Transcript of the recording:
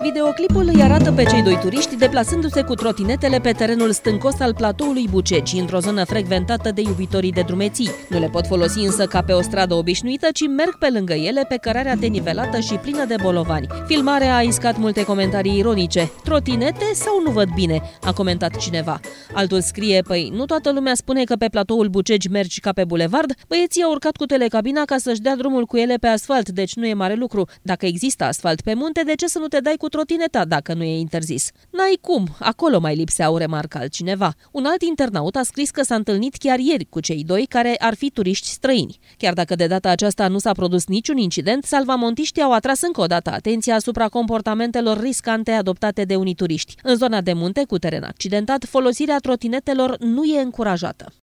Videoclipul îi arată pe cei doi turiști deplasându-se cu trotinetele pe terenul stâncos al platoului Bucegi, într-o zonă frecventată de iubitorii de drumeții. Nu le pot folosi însă ca pe o stradă obișnuită, ci merg pe lângă ele pe cărarea denivelată și plină de bolovani. Filmarea a iscat multe comentarii ironice. Trotinete sau nu văd bine? A comentat cineva. Altul scrie, păi nu toată lumea spune că pe platoul Bucegi mergi ca pe bulevard? Băieții au urcat cu telecabina ca să-și dea drumul cu ele pe asfalt, deci nu e mare lucru. Dacă există asfalt pe munte, de ce să nu te dai cu trotineta dacă nu e interzis? N-ai cum, acolo mai lipseau, remarcă altcineva. Un alt internaut a scris că s-a întâlnit chiar ieri cu cei doi care ar fi turiști străini. Chiar dacă de data aceasta nu s-a produs niciun incident, salvamontiștii au atras încă o dată atenția asupra comportamentelor riscante adoptate de unii turiști. În zona de munte cu teren accidentat, folosirea trotinetelor nu e încurajată.